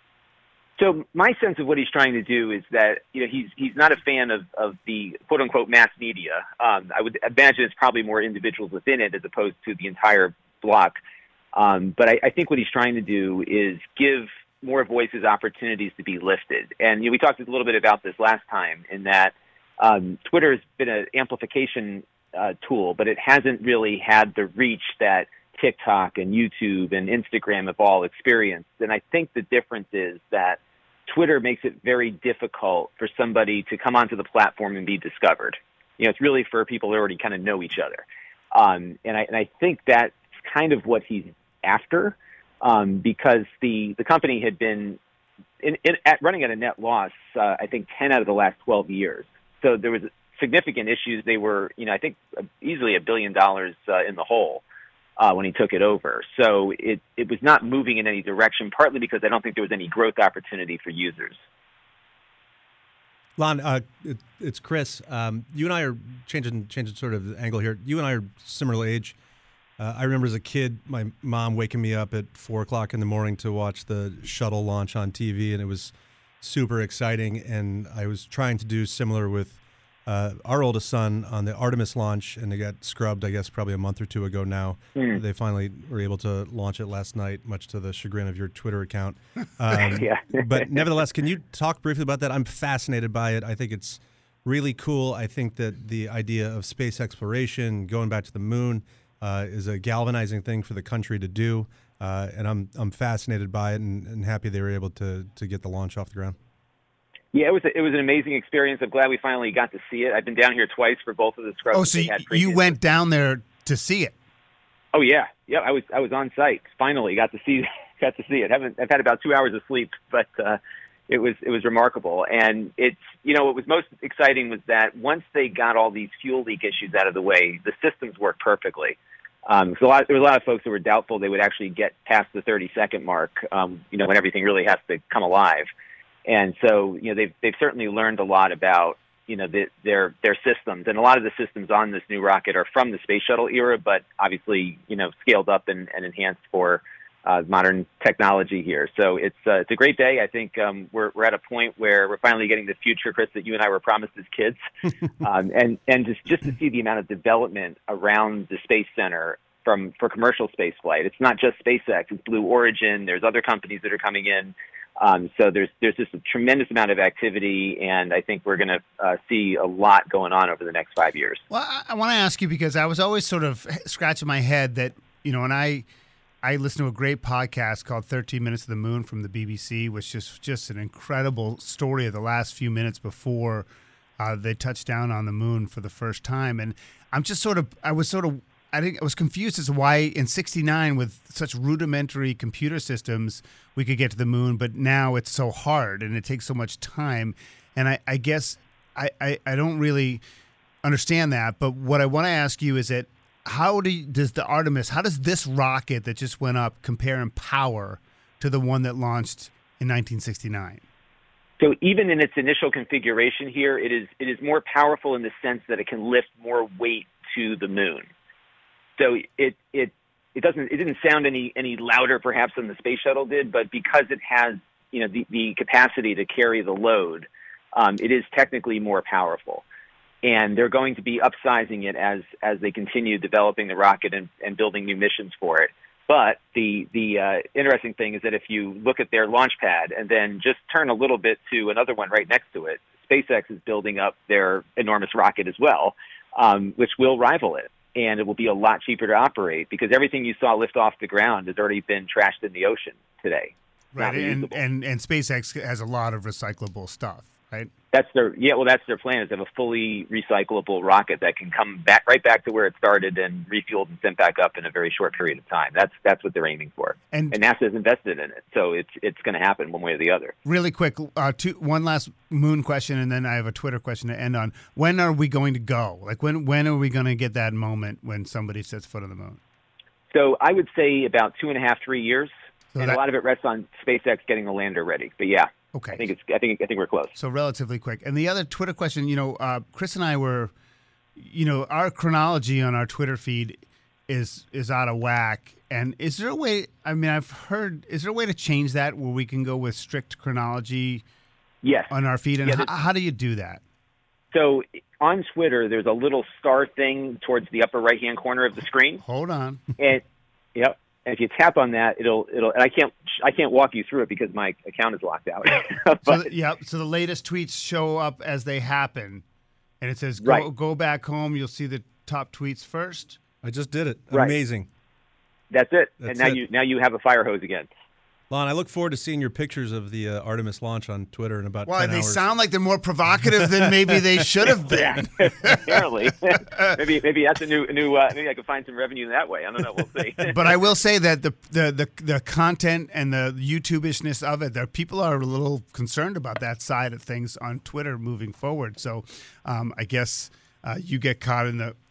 So my sense of what he's trying to do is that you know he's he's not a fan of, of the quote unquote mass media. Um, I would imagine it's probably more individuals within it as opposed to the entire block. Um, but I, I think what he's trying to do is give more voices opportunities to be lifted. And you know, we talked a little bit about this last time in that um, Twitter has been an amplification uh, tool, but it hasn't really had the reach that TikTok and YouTube and Instagram have all experienced. And I think the difference is that Twitter makes it very difficult for somebody to come onto the platform and be discovered. You know, it's really for people who already kind of know each other. Um, and I and I think that's kind of what he's after, um, because the, the company had been in, in, at running at a net loss, uh, I think ten out of the last twelve years. So there was significant issues. They were, you know, I think easily a billion dollars uh, in the hole uh, when he took it over. So it, it was not moving in any direction, partly because I don't think there was any growth opportunity for users. Lon, uh, it, it's Chris. Um, you and I are changing changing sort of the angle here. You and I are similar age. Uh, I remember as a kid, my mom waking me up at four o'clock in the morning to watch the shuttle launch on T V, and it was super exciting. And I was trying to do similar with uh, our oldest son on the Artemis launch, and they got scrubbed, I guess, probably a month or two ago now. Mm. They finally were able to launch it last night, much to the chagrin of your Twitter account. Um, yeah. But nevertheless, can you talk briefly about that? I'm fascinated by it. I think it's really cool. I think that the idea of space exploration, going back to the moon, uh, is a galvanizing thing for the country to do. Uh, and I'm I'm fascinated by it and, and happy they were able to to get the launch off the ground. Yeah, it was a, it was an amazing experience. I'm glad we finally got to see it. I've been down here twice for both of the scrubs. Oh, so you, you went down there to see it? Oh yeah, yeah. I was I was on site. Finally, got to see got to see it. Haven't I've had about two hours of sleep, but uh, it was it was remarkable. And it's you know what was most exciting was that once they got all these fuel leak issues out of the way, the systems worked perfectly. Um, so a lot, there were a lot of folks who were doubtful they would actually get past the thirty second mark. Um, you know when everything really has to come alive. And so, you know, they've they've certainly learned a lot about, you know, the, their their systems, and a lot of the systems on this new rocket are from the space shuttle era, but obviously, you know, scaled up and, and enhanced for uh, modern technology here. So it's uh, it's a great day. I think um, we're we're at a point where we're finally getting the future, Chris, that you and I were promised as kids, um, and and just just to see the amount of development around the Space Center from for commercial space flight. It's not just SpaceX; it's Blue Origin. There's other companies that are coming in. Um, so there's there's just a tremendous amount of activity, and I think we're going to uh, see a lot going on over the next five years. Well, I, I want to ask you because I was always sort of scratching my head that, you know, and I I listened to a great podcast called thirteen minutes to the Moon from the B B C, which is just an incredible story of the last few minutes before uh, they touched down on the moon for the first time. And I'm just sort of, I was sort of, I think I was confused as to why in sixty-nine with such rudimentary computer systems we could get to the moon, but now it's so hard and it takes so much time. And I, I guess I, I, I don't really understand that. But what I want to ask you is that how do you, does the Artemis, how does this rocket that just went up compare in power to the one that launched in nineteen sixty-nine? So even in its initial configuration here, it is it is more powerful in the sense that it can lift more weight to the moon. So it it it doesn't it didn't sound any any louder perhaps than the space shuttle did, but because it has you know the, the capacity to carry the load, um, it is technically more powerful. And they're going to be upsizing it as as they continue developing the rocket and, and building new missions for it. But the the uh, interesting thing is that if you look at their launch pad and then just turn a little bit to another one right next to it, SpaceX is building up their enormous rocket as well, um, which will rival it. And it will be a lot cheaper to operate because everything you saw lift off the ground has already been trashed in the ocean today. Right, and, and and SpaceX has a lot of recyclable stuff, right? That's their yeah. Well, that's their plan is to have a fully recyclable rocket that can come back right back to where it started and refueled and sent back up in a very short period of time. That's that's what they're aiming for, and, and NASA has invested in it, so it's it's going to happen one way or the other. Really quick, uh, two, one last moon question, and then I have a Twitter question to end on. When are we going to go? Like when when are we going to get that moment when somebody sets foot on the moon? So I would say about two and a half, three years, so and that, a lot of it rests on SpaceX getting the lander ready. But yeah. Okay. I think it's. I think. I think we're close. So relatively quick. And the other Twitter question, you know, uh, Chris and I were, you know, our chronology on our Twitter feed is is out of whack. And is there a way? I mean, I've heard. Is there a way to change that where we can go with strict chronology? Yes. On our feed, and yeah, how, how do you do that? So on Twitter, there's a little star thing towards the upper right hand corner of the screen. Hold on. And yep. And if you tap on that, it'll it'll. And I can't I can't walk you through it because my account is locked out. but, so the, yeah. So the latest tweets show up as they happen, and it says, "Go right. go back home. You'll see the top tweets first." I just did it. Right. Amazing. That's it. That's and now it. you now you have a fire hose again. Lon, I look forward to seeing your pictures of the uh, Artemis launch on Twitter in about Well, ten they hours. sound like they're more provocative than maybe they should have been. Apparently, maybe maybe that's a new new. Uh, maybe I could find some revenue in that way. I don't know. We'll see. But I will say that the the the, the content and the YouTube-ishness of it, there people are a little concerned about that side of things on Twitter moving forward. So um, I guess uh, you get caught in the.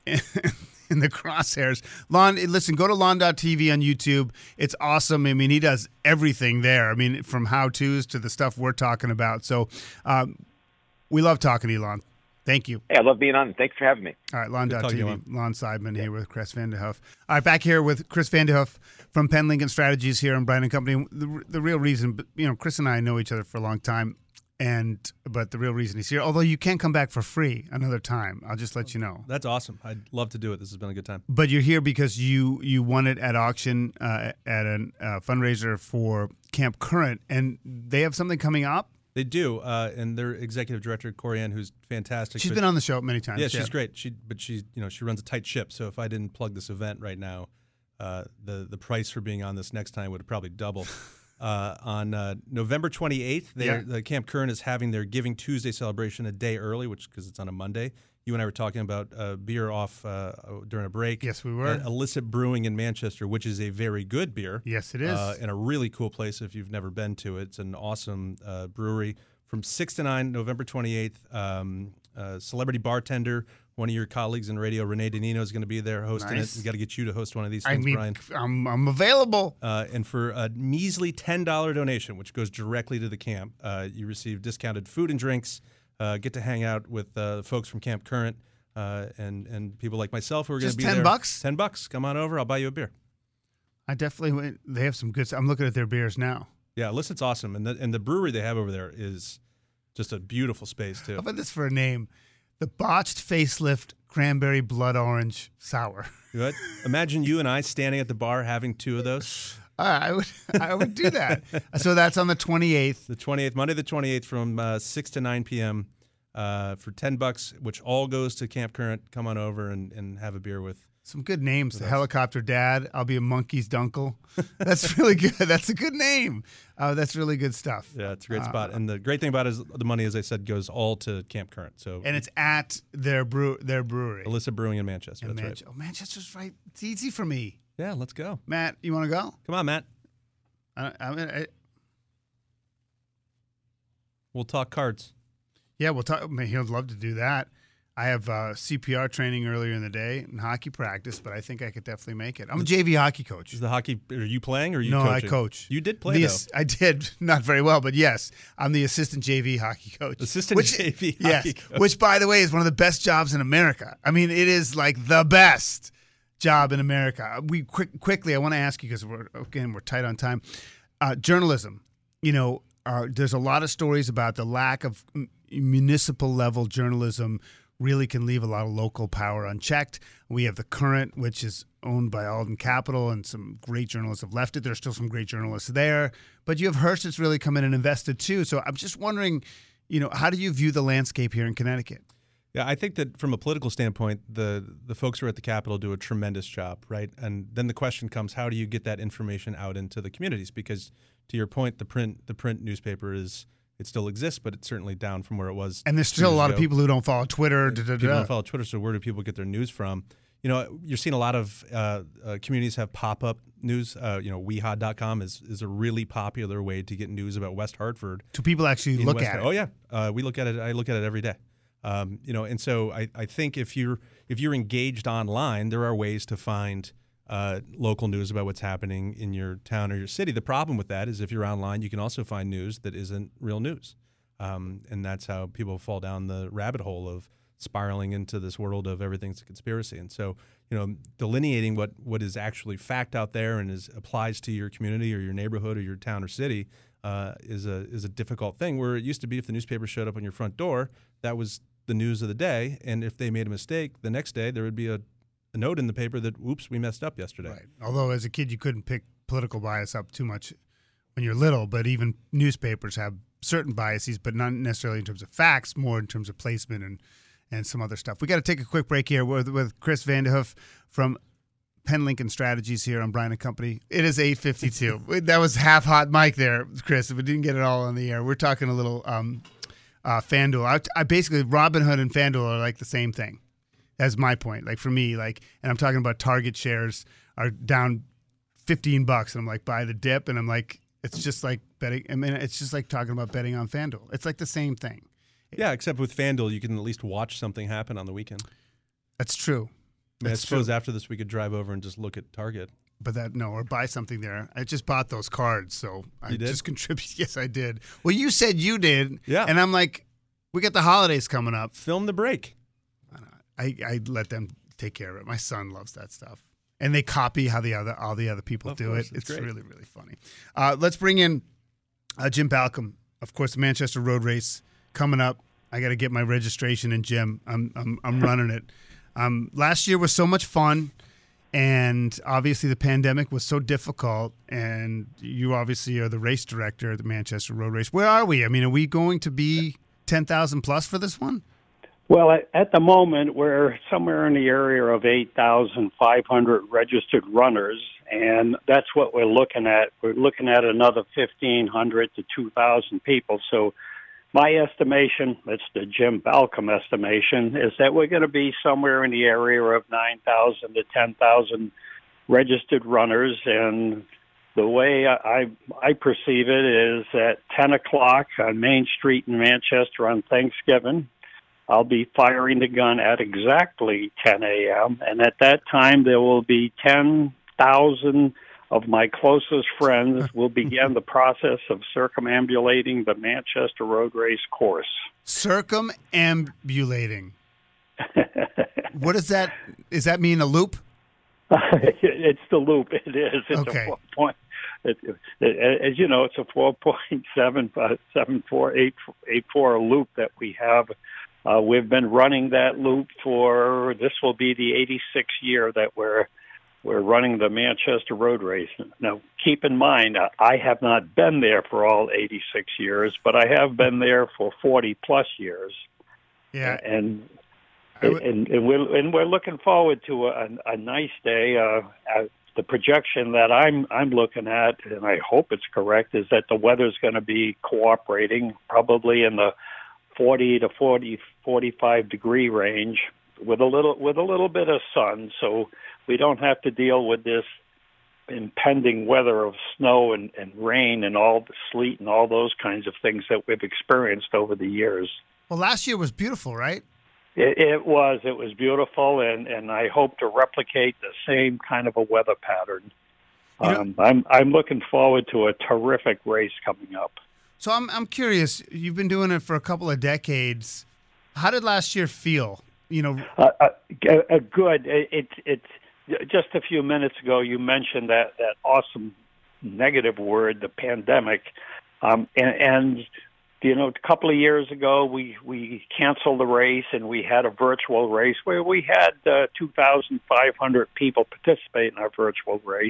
in the crosshairs. Lon, listen, go to Lon dot T V on YouTube. It's awesome. I mean, he does everything there. I mean, from how-tos to the stuff we're talking about. So um, we love talking to you, Lon. Thank you. Hey, I love being on. Thanks for having me. All right, Lon dot T V. You, Lon. Lon Seidman here with Chris Vanderhoof. All right, back here with Chris Vanderhoof from Penn Lincoln Strategies here in Bryan and Company. The, the real reason, you know, Chris and I know each other for a long time. And but the real reason he's here, although you can come back for free another time, I'll just let you know. That's awesome. I'd love to do it. This has been a good time. But you're here because you you won it at auction uh, at a uh, fundraiser for Camp Current, and they have something coming up. They do, uh, and their executive director Corianne, who's fantastic. She's but, been on the show many times. Yeah, she's yeah. great. She but she you know she runs a tight ship. So if I didn't plug this event right now, uh, the the price for being on this next time would have probably doubled. Uh, on uh, November twenty-eighth, yeah. the Camp Current is having their Giving Tuesday celebration a day early, which because it's on a Monday. You and I were talking about uh, beer off uh, during a break. Yes, we were. At Illicit Brewing in Manchester, which is a very good beer. Yes, it is. Uh, and a really cool place if you've never been to it. It's an awesome uh, brewery. From six to nine, November twenty-eighth, um, uh, celebrity bartender, one of your colleagues in radio, Renee Danino, is going to be there hosting nice. it. We got to get you to host one of these I things, mean, Brian. I'm, I'm available. Uh, and for a measly ten dollars donation, which goes directly to the camp, uh, you receive discounted food and drinks, uh, get to hang out with uh, folks from Camp Current, uh, and, and people like myself who are going to be ten there. bucks? ten bucks. Come on over. I'll buy you a beer. I definitely went. They have some good stuff. I'm looking at their beers now. Yeah, Illicit's awesome. And the, and the brewery they have over there is just a beautiful space, too. How about this for a name? The Botched Facelift Cranberry Blood Orange Sour. What? Imagine you and I standing at the bar having two of those. Uh, I would I would do that. So that's on the twenty-eighth. The twenty-eighth, Monday the twenty-eighth from uh, six to nine p.m. Uh, for ten bucks, which all goes to Camp Current. Come on over and, and have a beer with. Some good names. The Helicopter Dad. I'll be a monkey's dunkle. That's really good. That's a good name. Uh, that's really good stuff. Yeah, it's a great uh, spot. And the great thing about it is the money, as I said, goes all to Camp Current. So and it's at their brew their brewery. Illicit Brewing in Manchester. In that's Manche- right. Oh, Manchester's right. It's easy for me. Yeah, let's go. Matt, you want to go? Come on, Matt. I, I mean, I, we'll talk cards. Yeah, we'll talk. I mean, he'll love to do that. I have uh, C P R training earlier in the day and hockey practice, but I think I could definitely make it. I'm a J V hockey coach. Is the hockey? Are you playing or are you no, coaching? I coach. You did play, the, though. I did, not very well, but yes, I'm the assistant J V hockey coach. Assistant which, J V yes, hockey coach. Which, by the way, is one of the best jobs in America. I mean, it is like the best job in America. We quick, quickly, I want to ask you because we're again we're tight on time. Uh, journalism, you know, uh, there's a lot of stories about the lack of m- municipal level journalism. Really can leave a lot of local power unchecked. We have the Current, which is owned by Alden Capital, and some great journalists have left it. There's still some great journalists there. But you have Hearst that's really come in and invested too. So I'm just wondering, you know, how do you view the landscape here in Connecticut? Yeah, I think that from a political standpoint, the the folks who are at the Capitol do a tremendous job, right? And then the question comes, how do you get that information out into the communities? Because to your point, the print the print newspaper is it still exists, but it's certainly down from where it was. And there's still a lot ago. of people who don't follow Twitter. Da, da, da. People don't follow Twitter, so where do people get their news from? You know, you're seeing a lot of uh, uh, communities have pop-up news. Uh, you know, weehod dot com is, is a really popular way to get news about West Hartford. Do people actually look West at Har- it? Oh, yeah. Uh, we look at it. I look at it every day. Um, you know, and so I, I think if you're if you're engaged online, there are ways to find uh, local news about what's happening in your town or your city. The problem with that is if you're online, you can also find news that isn't real news. Um, and that's how people fall down the rabbit hole of spiraling into this world of everything's a conspiracy. And so, you know, delineating what, what is actually fact out there and is applies to your community or your neighborhood or your town or city uh, is a is a difficult thing. Where it used to be, if the newspaper showed up on your front door, that was the news of the day. And if they made a mistake, the next day there would be a, a note in the paper that, "Oops, we messed up yesterday." Right. Although as a kid you couldn't pick political bias up too much when you're little, but even newspapers have certain biases, but not necessarily in terms of facts, more in terms of placement and, and some other stuff. We got to take a quick break here with, with Chris Vanderhoof from Penn Lincoln Strategies here on Brian and Company. It is eight fifty-two. That was half hot mic there, Chris. If we didn't get it all on the air, we're talking a little um, uh, FanDuel. I, I basically Robinhood and FanDuel are like the same thing. That's my point. Like for me, like, and I'm talking about Target shares are down fifteen bucks, and I'm like buy the dip, and I'm like, it's just like betting. I mean, it's just like talking about betting on FanDuel. It's like the same thing. Yeah, except with FanDuel, you can at least watch something happen on the weekend. That's true. I, mean, I suppose true. after this, we could drive over and just look at Target. But that no, or buy something there. I just bought those cards, so I you did? just contributed. Yes, I did. Well, you said you did, yeah, and I'm like, we got the holidays coming up. Film the break. I, I let them take care of it. My son loves that stuff, and they copy how the other all the other people of do course, it. It's, it's great. really really funny. Uh, let's bring in uh, Jim Balcom, of course, the Manchester Road Race coming up. I got to get my registration in, Jim. I'm I'm I'm running it. Um, last year was so much fun, and obviously the pandemic was so difficult. And you obviously are the race director at the Manchester Road Race. Where are we? I mean, are we going to be ten thousand plus for this one? Well, at, at the moment, we're somewhere in the area of eight thousand five hundred registered runners, and that's what we're looking at. We're looking at another fifteen hundred to two thousand people. So my estimation, that's the Jim Balcom estimation, is that we're going to be somewhere in the area of nine thousand to ten thousand registered runners. And the way I, I perceive it is at ten o'clock on Main Street in Manchester on Thanksgiving, I'll be firing the gun at exactly ten a.m., and at that time there will be ten thousand of my closest friends will begin the process of circumambulating the Manchester Road Race course. Circumambulating. What does that, does that mean a loop? It's the loop. It is. It's okay. a four point, it, it, as you know, it's a four point seven seven four eight eight four loop that we have. Uh, we've been running that loop for, this will be the eighty-sixth year that we're we're running the Manchester Road Race. Now, keep in mind, I have not been there for all eighty-six years, but I have been there for forty plus years. Yeah, and w- and, and we're and we're looking forward to a, a nice day. Uh, uh, the projection that I'm I'm looking at, and I hope it's correct, is that the weather's going to be cooperating, probably in the forty to forty, forty-five degree range, with a little with a little bit of sun, so we don't have to deal with this impending weather of snow and, and rain and all the sleet and all those kinds of things that we've experienced over the years. Well, last year was beautiful, right? It, it was. It was beautiful, and, and I hope to replicate the same kind of a weather pattern. You know, um, I'm I'm looking forward to a terrific race coming up. So I'm I'm curious. You've been doing it for a couple of decades. How did last year feel? You know, uh, uh, uh, good. It, it it's just a few minutes ago you mentioned that that awesome negative word, the pandemic, um, and, and you know, a couple of years ago we we canceled the race and we had a virtual race where we had uh, two thousand five hundred people participate in our virtual race.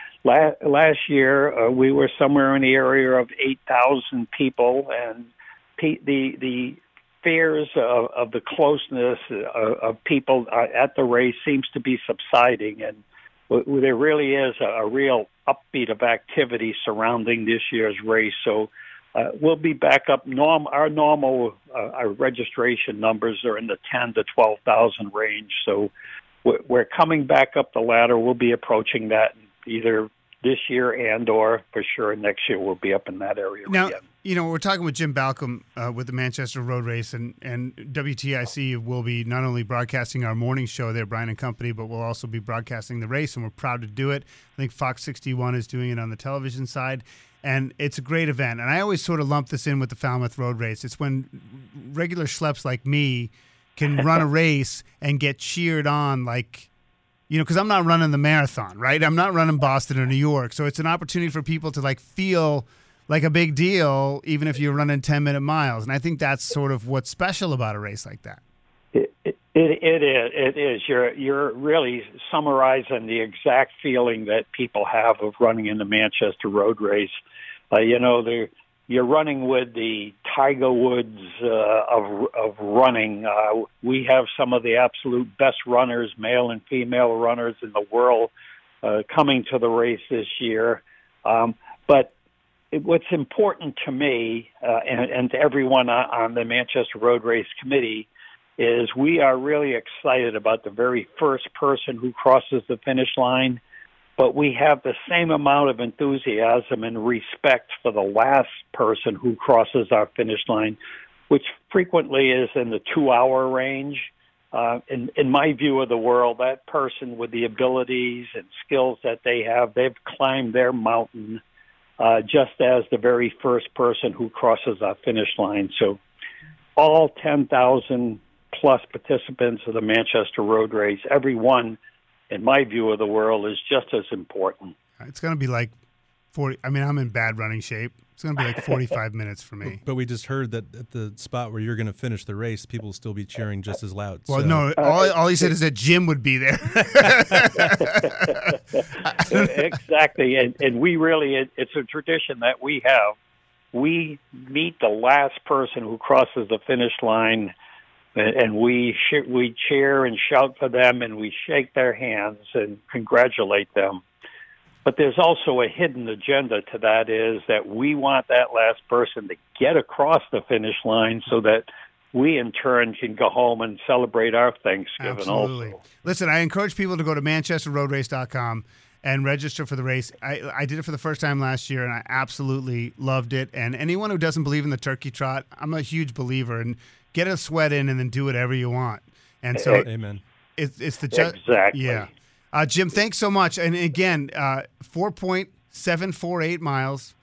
Last year, uh, we were somewhere in the area of eight thousand people, and pe- the the fears of, of the closeness of, of people at the race seems to be subsiding, and w- there really is a, a real upbeat of activity surrounding this year's race. So uh, we'll be back up. Norm, our normal uh, our registration numbers are in the ten to twelve thousand range. So we're, we're coming back up the ladder. We'll be approaching that either this year and or for sure next year we'll be up in that area now, again. You know, we're talking with Jim Balcom uh, with the Manchester Road Race, and, and W T I C will be not only broadcasting our morning show there, Brian and Company, but we'll also be broadcasting the race, and we're proud to do it. I think Fox sixty-one is doing it on the television side, and it's a great event. And I always sort of lump this in with the Falmouth Road Race. It's when regular schleps like me can run a race and get cheered on like, you know, because I'm not running the marathon, right? I'm not running Boston or New York. So it's an opportunity for people to, like, feel like a big deal, even if you're running ten-minute miles. And I think that's sort of what's special about a race like that. It, it, it is. It is. You're, you're really summarizing the exact feeling that people have of running in the Manchester Road Race. Uh, you know, the you're running with the Tiger Woods uh, of of running. Uh, we have some of the absolute best runners, male and female runners in the world, uh, coming to the race this year. Um, but it, what's important to me uh, and, and to everyone on, on the Manchester Road Race Committee is we are really excited about the very first person who crosses the finish line, but we have the same amount of enthusiasm and respect for the last person who crosses our finish line, which frequently is in the two-hour range. Uh, in, in my view of the world, that person with the abilities and skills that they have, they've climbed their mountain uh, just as the very first person who crosses our finish line. So all ten thousand plus participants of the Manchester Road Race, every one, in my view of the world, is just as important. It's going to be like forty. I mean, I'm in bad running shape. It's going to be like forty-five minutes for me. But we just heard that at the spot where you're going to finish the race, people will still be cheering just as loud. Well, so. no, all, all he said is that Jim would be there. Exactly. And, and we really, it, it's a tradition that we have. We meet the last person who crosses the finish line, and we sh- we cheer and shout for them, and we shake their hands and congratulate them. But there's also a hidden agenda to that, is that we want that last person to get across the finish line so that we, in turn, can go home and celebrate our Thanksgiving. Absolutely. Also. Listen, I encourage people to go to manchester road race dot com and register for the race. I, I did it for the first time last year, and I absolutely loved it. And anyone who doesn't believe in the turkey trot, I'm a huge believer. And get a sweat in and then do whatever you want. And so, Amen. It's, it's the ju- exactly. Yeah. Uh, Jim, thanks so much. And again, uh, four point seven four eight miles.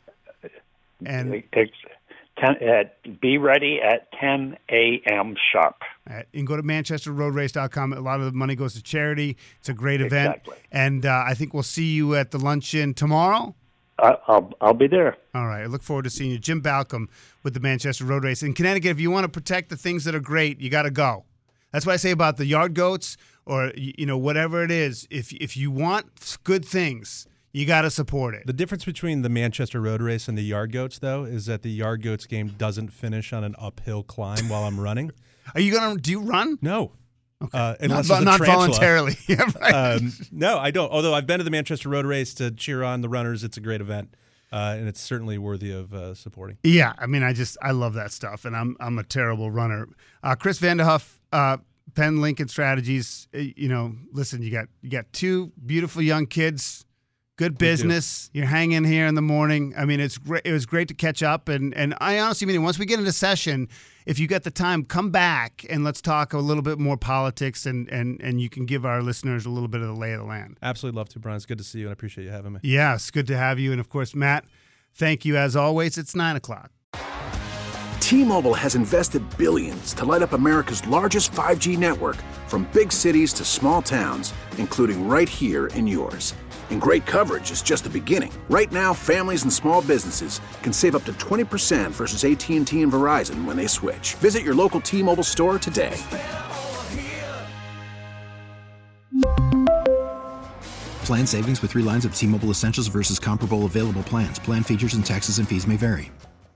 And it's ten, at, be ready at ten a.m. sharp. At, you can go to manchester road race dot com. A lot of the money goes to charity. It's a great event. Exactly. And uh, I think we'll see you at the luncheon tomorrow. Uh, I'll, I'll be there. All right. I look forward to seeing you. Jim Balcom with the Manchester Road Race. In Connecticut, if you want to protect the things that are great, you got to go. That's what I say about the yard goats or, you know, whatever it is. If if you want good things, you got to support it. The difference between the Manchester Road Race and the Yard Goats, though, is that the Yard Goats game doesn't finish on an uphill climb while I'm running. Are you going to – do you run? No. Okay. Uh, unless not not voluntarily. Yeah, right. um, no, I don't. Although I've been to the Manchester Road Race to cheer on the runners. It's a great event, uh, and it's certainly worthy of uh, supporting. Yeah, I mean, I just – I love that stuff, and I'm I'm a terrible runner. Uh, Chris Vanderhoff, uh, Penn Lincoln Strategies, you know, listen, you got you got two beautiful young kids, good business. You're hanging here in the morning. I mean, it's great. It was great to catch up, and and I honestly mean, once we get into session, if you get the time, come back and let's talk a little bit more politics, and and and you can give our listeners a little bit of the lay of the land. Absolutely love to, Brian. It's good to see you, and I appreciate you having me. Yes, good to have you, and of course, Matt, thank you as always. It's nine o'clock. T-Mobile has invested billions to light up America's largest five G network, from big cities to small towns, including right here in yours. And great coverage is just the beginning. Right now, families and small businesses can save up to twenty percent versus A T and T and Verizon when they switch. Visit your local T-Mobile store today. Plan savings with three lines of T-Mobile Essentials versus comparable available plans. Plan features and taxes and fees may vary.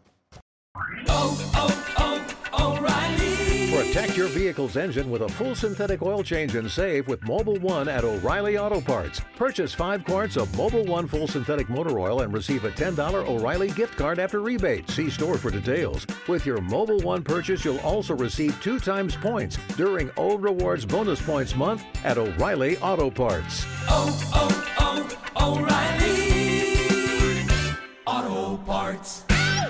Protect your vehicle's engine with a full synthetic oil change and save with Mobil one at O'Reilly Auto Parts. Purchase five quarts of Mobil one full synthetic motor oil and receive a ten dollars O'Reilly gift card after rebate. See store for details. With your Mobil one purchase, you'll also receive two times points during O Rewards Bonus Points Month at O'Reilly Auto Parts. Oh, oh, oh, O'Reilly Auto Parts.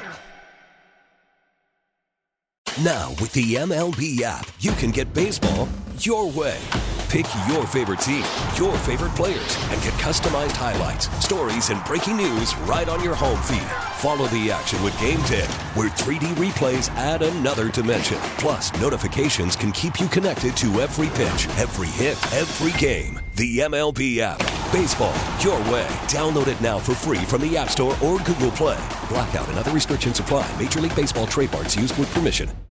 Now, with the M L B app, you can get baseball your way. Pick your favorite team, your favorite players, and get customized highlights, stories, and breaking news right on your home feed. Follow the action with Game ten, where three D replays add another dimension. Plus, notifications can keep you connected to every pitch, every hit, every game. The M L B app. Baseball your way. Download it now for free from the App Store or Google Play. Blackout and other restrictions apply. Major League Baseball trademarks used with permission.